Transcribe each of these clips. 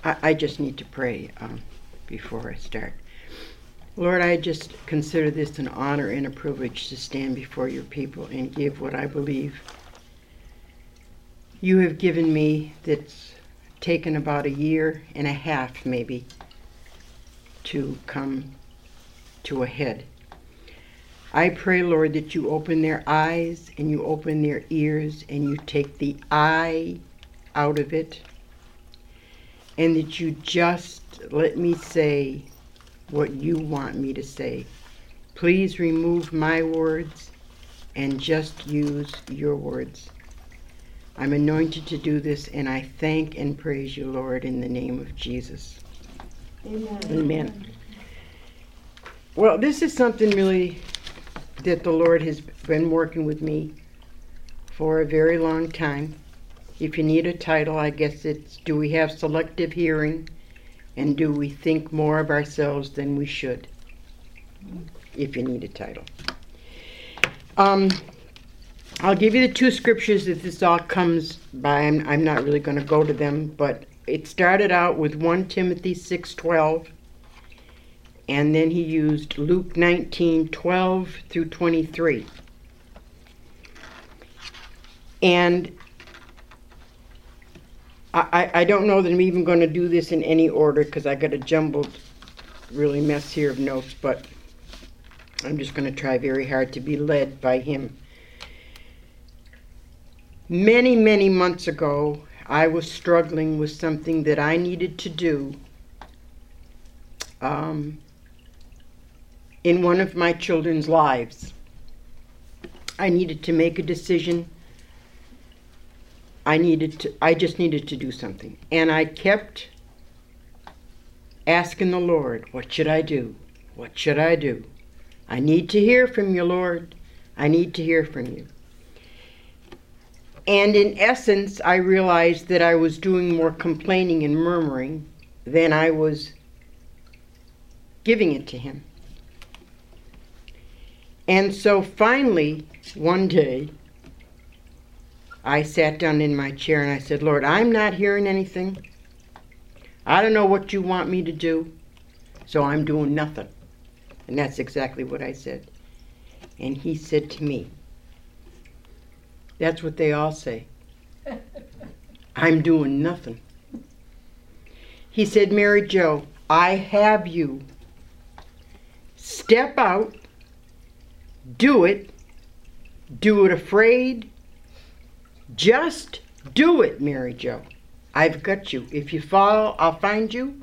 I just need to pray before I start. Lord, I just consider this an honor and a privilege to stand before your people and give what I believe you have given me, that's taken about 1.5 years maybe to come to a head. I pray, Lord, that you open their eyes and you open their ears and you take the I out of it, and that you just let me say what you want me to say. Please remove my words and just use your words. I'm anointed to do this, and I thank and praise you, Lord, in the name of Jesus. Amen. Amen. Well, this is something really that the Lord has been working with me for a very long time. If you need a title, I guess it's, do we have selective hearing, and do we think more of ourselves than we should? If you need a title. I'll give you the 2 scriptures that this all comes by. I'm not really going to go to them, but it started out with 1 Timothy 6:12, and then he used Luke 19:12 through 23. And I don't know that I'm even going to do this in any order, because I got a jumbled really mess here of notes, but I'm just going to try very hard to be led by him. Many, many months ago, I was struggling with something that I needed to do in one of my children's lives. I needed to make a decision. I just needed to do something. And I kept asking the Lord, what should I do? What should I do? I need to hear from you, Lord. I need to hear from you. And in essence, I realized that I was doing more complaining and murmuring than I was giving it to him. And so finally, one day, I sat down in my chair and I said, Lord, I'm not hearing anything. I don't know what you want me to do, so I'm doing nothing. And that's exactly what I said. And he said to me, that's what they all say. I'm doing nothing. He said, Mary Jo, I have you. Step out. Do it. Do it afraid. Just do it, Mary Jo. I've got you. If you fall, I'll find you.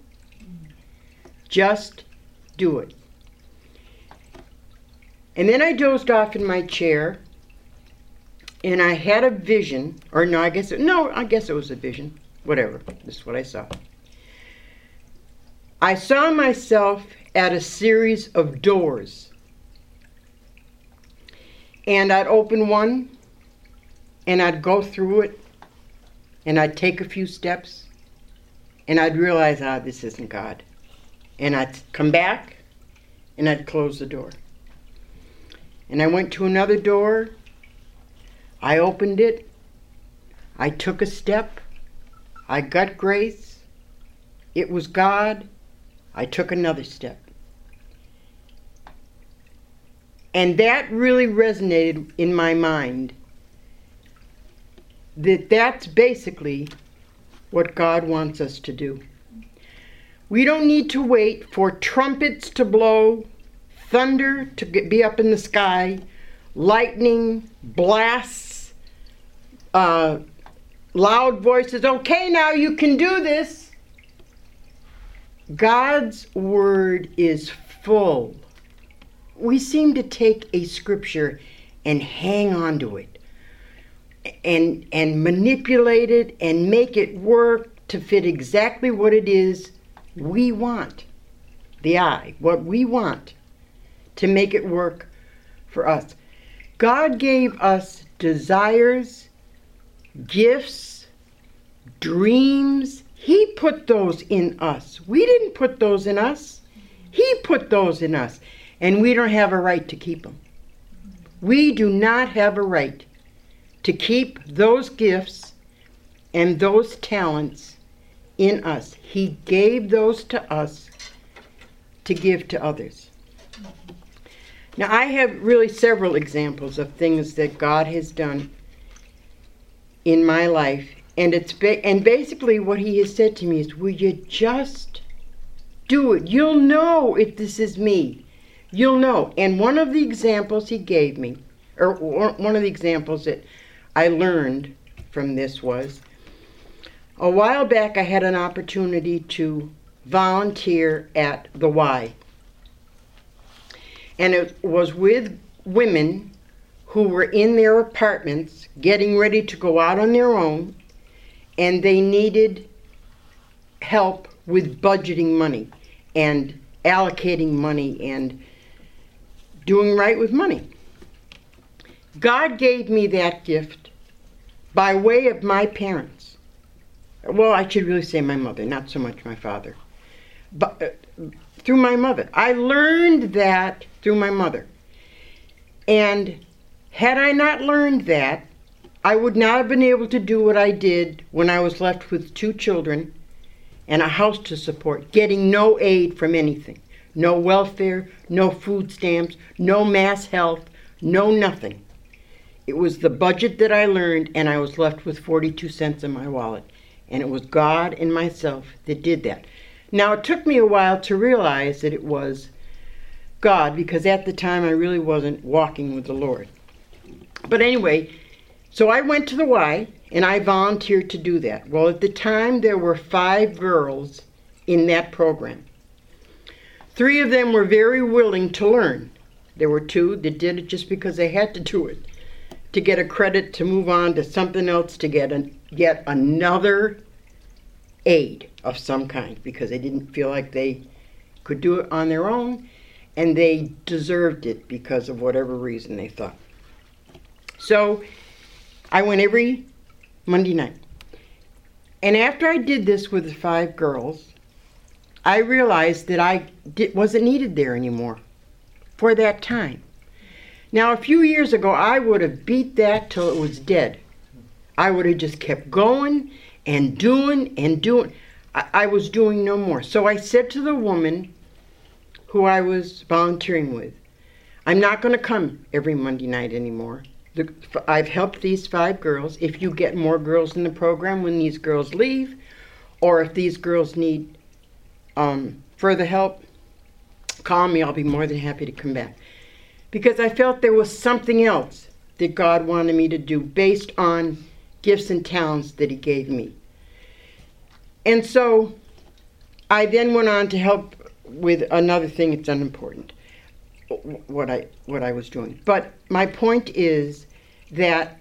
Just do it. And then I dozed off in my chair, and I had a vision, or no, I guess it was a vision. Whatever, this is what I saw. I saw myself at a series of doors. And I'd open one, and I'd go through it, and I'd take a few steps, and I'd realize, this isn't God. And I'd come back, and I'd close the door. And I went to another door. I opened it. I took a step. I got grace. It was God. I took another step. And that really resonated in my mind, that's basically what God wants us to do. We don't need to wait for trumpets to blow, thunder to be up in the sky, lightning, blasts, loud voices. Okay, now you can do this. God's word is full. We seem to take a scripture and hang on to it and manipulate it and make it work to fit exactly what it is we want. What we want to make it work for us. God gave us desires, gifts, dreams. He put those in us. We didn't put those in us. He put those in us. And we don't have a right to keep them. We do not have a right to keep those gifts and those talents in us. He gave those to us to give to others. Now, I have really several examples of things that God has done in my life, and basically what He has said to me is, will you just do it? You'll know if this is me. You'll know. And one of the examples He gave me, or one of the examples that I learned from this was, a while back I had an opportunity to volunteer at the Y. And it was with women who were in their apartments getting ready to go out on their own, and they needed help with budgeting money and allocating money and doing right with money. God gave me that gift by way of my parents. Well, I should really say my mother, not so much my father. But through my mother. I learned that through my mother. And had I not learned that, I would not have been able to do what I did when I was left with 2 children and a house to support, getting no aid from anything. No welfare, no food stamps, no mass health, no nothing. It was the budget that I learned, and I was left with 42 cents in my wallet. And it was God and myself that did that. Now, it took me a while to realize that it was God, because at the time I really wasn't walking with the Lord. But anyway, so I went to the Y, and I volunteered to do that. Well, at the time, there were 5 girls in that program. 3 of them were very willing to learn. There were 2 that did it just because they had to do it, to get a credit, to move on to something else, to get another aid of some kind, because they didn't feel like they could do it on their own, and they deserved it because of whatever reason they thought. So I went every Monday night. And after I did this with the 5 girls, I realized that I wasn't needed there anymore for that time. Now, a few years ago, I would have beat that till it was dead. I would have just kept going and doing and doing. I was doing no more. So I said to the woman who I was volunteering with, I'm not going to come every Monday night anymore. I've helped these 5 girls. If you get more girls in the program when these girls leave, or if these girls need further help, call me. I'll be more than happy to come back. Because I felt there was something else that God wanted me to do based on gifts and talents that He gave me. And so I then went on to help with another thing. It's unimportant, what I was doing. But my point is that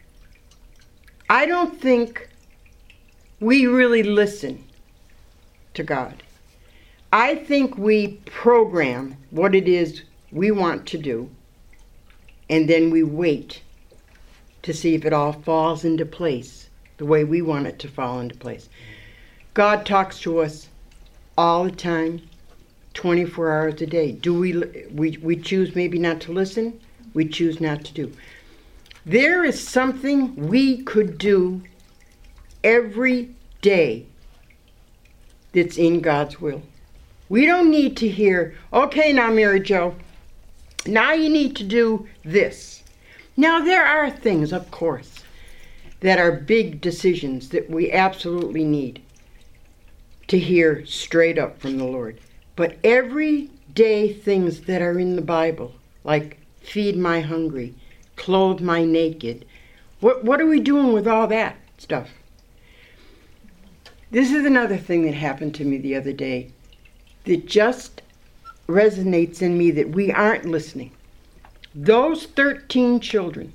I don't think we really listen to God. I think we program what it is we want to do, and then we wait to see if it all falls into place the way we want it to fall into place. God talks to us all the time, 24 hours a day. Do we choose maybe not to listen? We choose not to do. There is something we could do every day that's in God's will. We don't need to hear, okay, now Mary Jo, now you need to do this. Now there are things, of course, that are big decisions that we absolutely need to hear straight up from the Lord. But everyday things that are in the Bible, like feed my hungry, clothe my naked, what are we doing with all that stuff? This is another thing that happened to me the other day that just resonates in me, that we aren't listening. Those 13 children,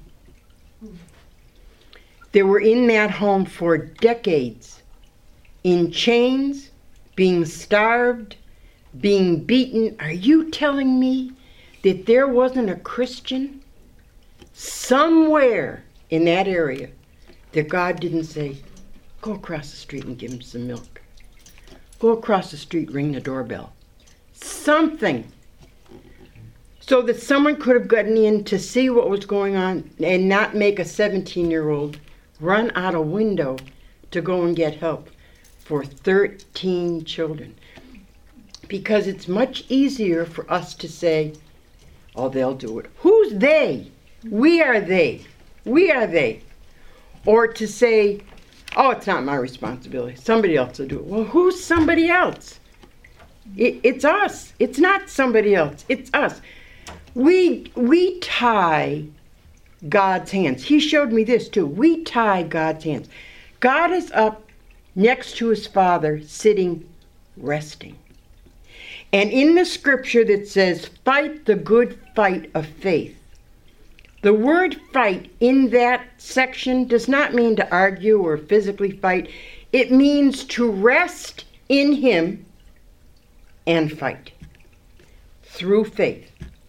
they were in that home for decades, in chains, being starved, being beaten. Are you telling me that there wasn't a Christian somewhere in that area that God didn't say, go across the street and give him some milk? Go across the street, ring the doorbell. Something. So that someone could have gotten in to see what was going on and not make a 17-year-old run out a window to go and get help for 13 children. Because it's much easier for us to say, oh, they'll do it. Who's they? We are they. We are they. Or to say, oh, it's not my responsibility. Somebody else will do it. Well, who's somebody else? It's us. It's not somebody else. It's us. We tie God's hands. He showed me this too. We tie God's hands. God is up next to his Father, sitting, resting. And in the scripture that says, fight the good fight of faith, the word fight in that section does not mean to argue or physically fight. It means to rest in him and fight through faith.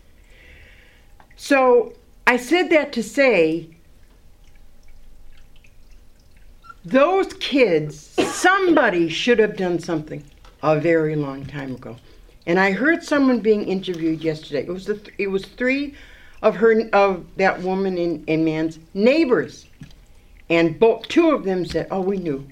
So I said that to say, those kids, somebody should have done something a very long time ago. And I heard someone being interviewed yesterday. It was three of that woman and man's neighbors, and two of them said, "Oh, we knew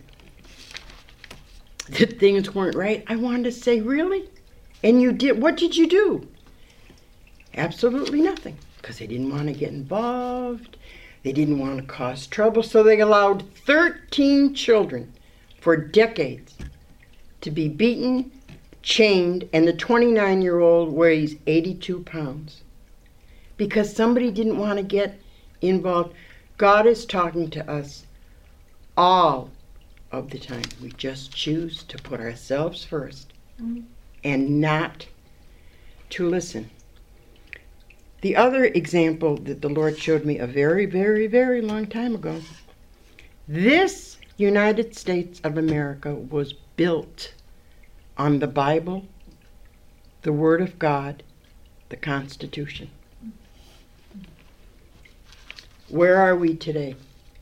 that things weren't right." I wanted to say, "Really? And you did? What did you do?" Absolutely nothing, because they didn't want to get involved. They didn't want to cause trouble, so they allowed 13 children for decades to be beaten, chained, and the 29-year-old weighs 82 pounds because somebody didn't want to get involved. God is talking to us all of the time. We just choose to put ourselves first and not to listen. The other example that the Lord showed me a very, very, very long time ago, this United States of America was built on the Bible, the Word of God, the Constitution. Where are we today?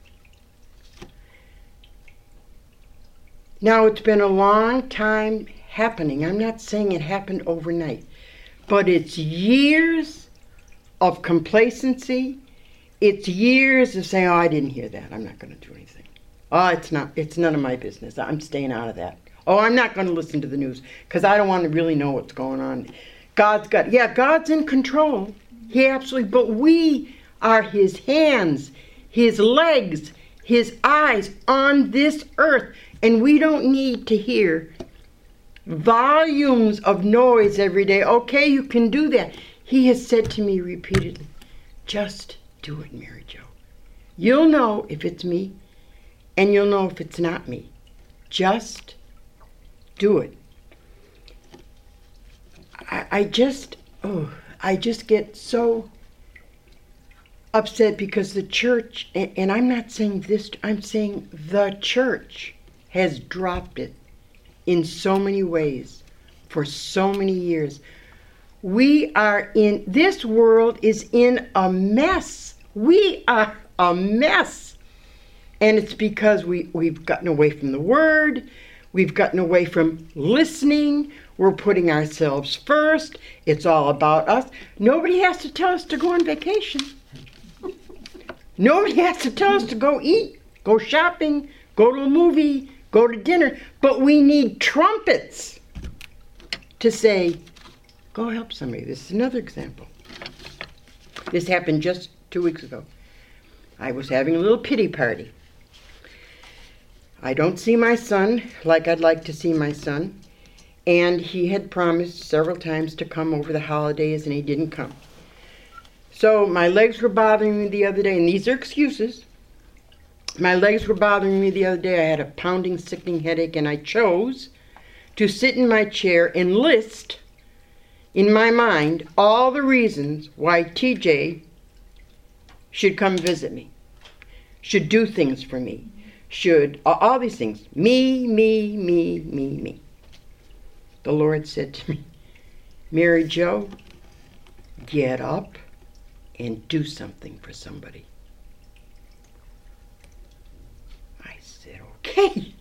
Now, it's been a long time happening. I'm not saying it happened overnight, but it's years of complacency. It's years of saying, oh, I didn't hear that. I'm not going to do anything. Oh, it's none of my business. I'm staying out of that. Oh, I'm not going to listen to the news because I don't want to really know what's going on. God's in control. He absolutely, but we are his hands, his legs, his eyes on this earth. And we don't need to hear volumes of noise every day. Okay, you can do that. He has said to me repeatedly, just do it, Mary Jo. You'll know if it's me, and you'll know if it's not me. Just do it. I just get so upset because the church, and I'm not saying this, I'm saying the church has dropped it in so many ways for so many years. This world is in a mess. We are a mess. And it's because we've gotten away from the Word. We've gotten away from listening. We're putting ourselves first. It's all about us. Nobody has to tell us to go on vacation. Nobody has to tell us to go eat, go shopping, go to a movie, go to dinner. But we need trumpets to say, go help somebody. This is another example. This happened just 2 weeks ago. I was having a little pity party. I don't see my son like I'd like to see my son, and he had promised several times to come over the holidays, and he didn't come. So my legs were bothering me the other day, and these are excuses. My legs were bothering me the other day. I had a pounding, sickening headache, and I chose to sit in my chair and list in my mind all the reasons why TJ should come visit me, should do things for me, should, all these things. Me. The Lord said to me, Mary Jo, get up and do something for somebody. I said, okay.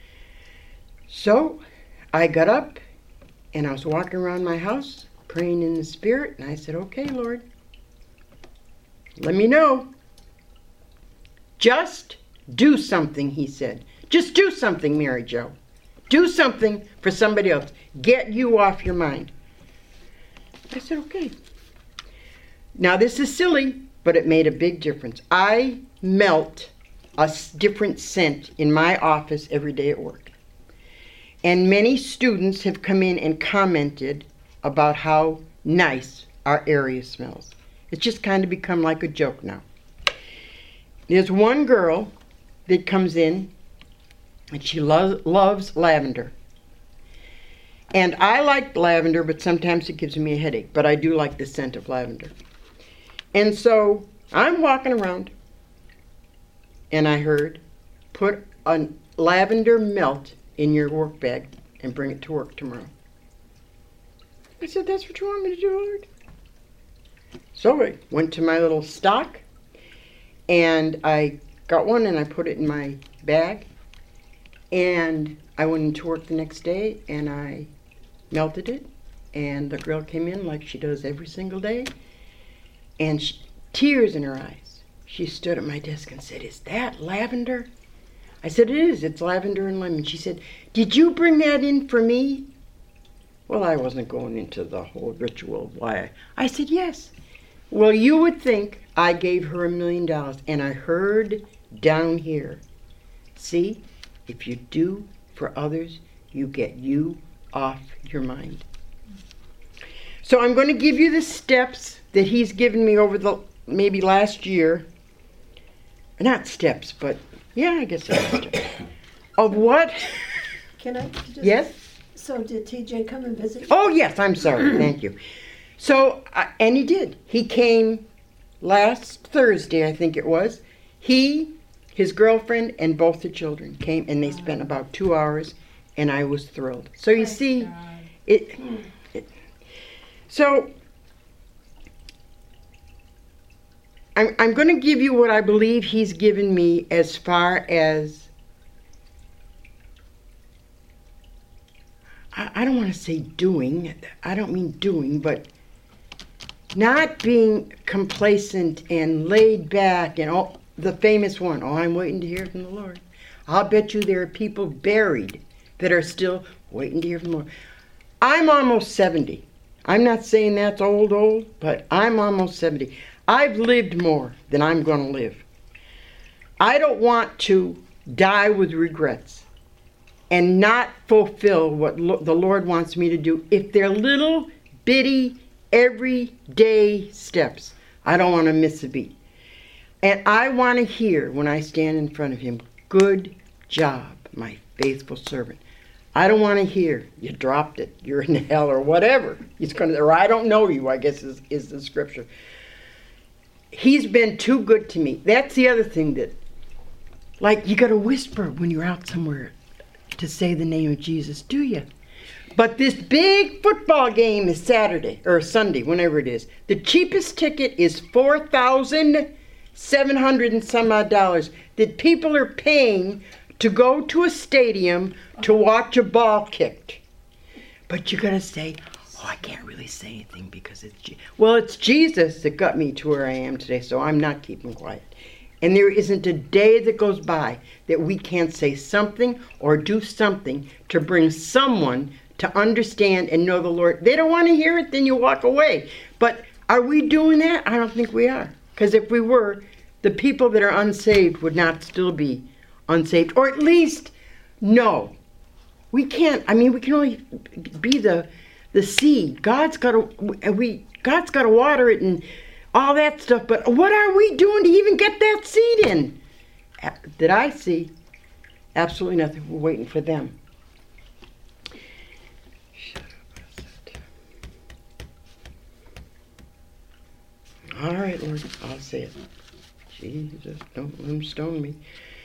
So I got up and I was walking around my house, praying in the Spirit, and I said, okay, Lord, let me know. Just do something, he said. Just do something, Mary Jo. Do something for somebody else. Get you off your mind. I said, okay. Now this is silly, but it made a big difference. I melt a different scent in my office every day at work. And many students have come in and commented about how nice our area smells. It's just kind of become like a joke now. There's one girl that comes in, and she loves lavender. And I like lavender, but sometimes it gives me a headache. But I do like the scent of lavender. And so I'm walking around, and I heard, put a lavender melt in your work bag and bring it to work tomorrow. I said, that's what you want me to do, Lord? So I went to my little stock, and I got one, and I put it in my bag. And I went into work the next day, and I melted it. And the girl came in like she does every single day, and tears in her eyes. She stood at my desk and said, is that lavender? I said, it is. It's lavender and lemon. She said, did you bring that in for me? Well, I wasn't going into the whole ritual of why. I said, yes. Well, you would think I gave her $1 million. And I heard down here, see, if you do for others, you get you off your mind. So I'm going to give you the steps that he's given me over the maybe last year. Not steps, but yeah, I guess it's steps. Of what? Can I just... Yes? So did TJ come and visit you? Oh, yes, I'm sorry. Thank you. So, and he did. He came last Thursday, I think it was. He, his girlfriend, and both the children came, and they spent about 2 hours, and I was thrilled. So you see, so I'm going to give you what I believe he's given me as far as, I don't want to say doing, I don't mean doing, but not being complacent and laid back and all, the famous one, oh, I'm waiting to hear from the Lord. I'll bet you there are people buried that are still waiting to hear from the Lord. I'm almost 70. I'm not saying that's old, but I'm almost 70. I've lived more than I'm going to live. I don't want to die with regrets and not fulfill what the Lord wants me to do. If they're little, bitty, everyday steps, I don't want to miss a beat. And I want to hear when I stand in front of him, good job, my faithful servant. I don't want to hear, you dropped it, you're in hell, or whatever. He's going to, or I don't know you, I guess is the scripture. He's been too good to me. That's the other thing that, like, you got to whisper when you're out somewhere to say the name of Jesus, do you? But this big football game is Saturday, or Sunday, whenever it is. The cheapest ticket is $4,700 and some odd dollars that people are paying to go to a stadium to watch a ball kicked. But you got to say, oh, I can't really say anything because it's Jesus that got me to where I am today, so I'm not keeping quiet. And there isn't a day that goes by that we can't say something or do something to bring someone to understand and know the Lord. They don't want to hear it, then you walk away. But are we doing that? I don't think we are. Because if we were, the people that are unsaved would not still be unsaved. Or at least, no. We can't. I mean, we can only be the seed. God's got to water it and all that stuff, but what are we doing to even get that seed in? That I see, absolutely nothing. We're waiting for them. All right, Lord, I'll say it. Jesus, don't let him stone me.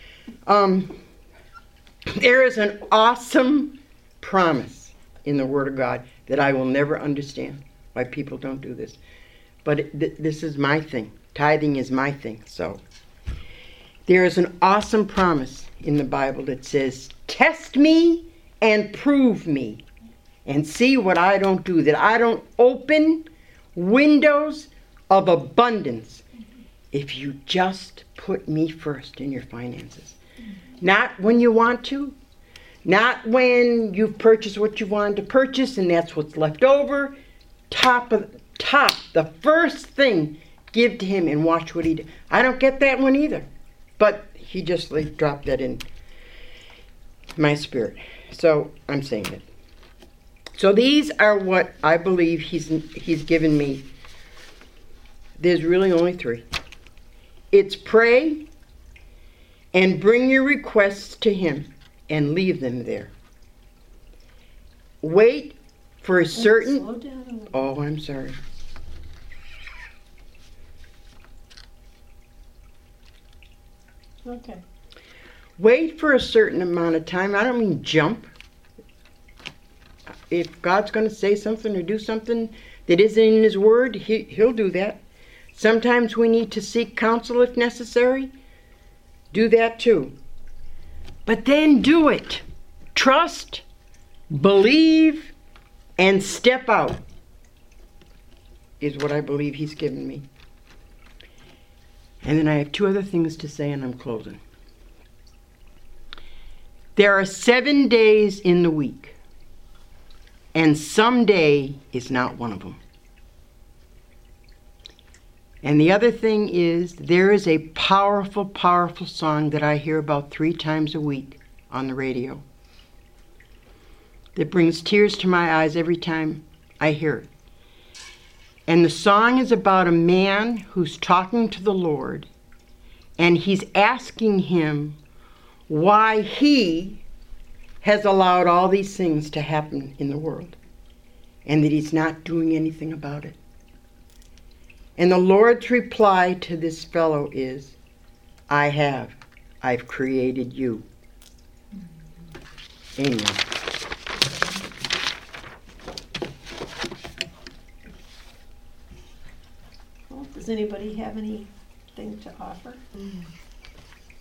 There is an awesome promise in the Word of God that I will never understand why people don't do this. But this is my thing. Tithing is my thing. So there is an awesome promise in the Bible that says, test me and prove me and see what I don't do, that I don't open windows of abundance if you just put me first in your finances. Not when you want to, Not when you've purchased what you wanted to purchase and that's what's left over. The first thing, give to him and watch what he does. I don't get that one either. But he just dropped that in my spirit. So I'm saying it. So these are what I believe he's given me. There's really only 3. It's pray and bring your requests to him and leave them there. Wait for a certain... Slow down a little. Oh, I'm sorry. Okay. Wait for a certain amount of time. I don't mean jump. If God's going to say something or do something that isn't in his word, he'll do that. Sometimes we need to seek counsel if necessary. Do that too. But then do it. Trust, believe, and step out is what I believe he's given me. And then I have 2 other things to say and I'm closing. There are 7 days in the week, and some day is not one of them. And the other thing is, there is a powerful, powerful song that I hear about 3 times a week on the radio that brings tears to my eyes every time I hear it. And the song is about a man who's talking to the Lord, and he's asking him why he has allowed all these things to happen in the world, and that he's not doing anything about it. And the Lord's reply to this fellow is, I've created you. Amen. Well, does anybody have anything to offer?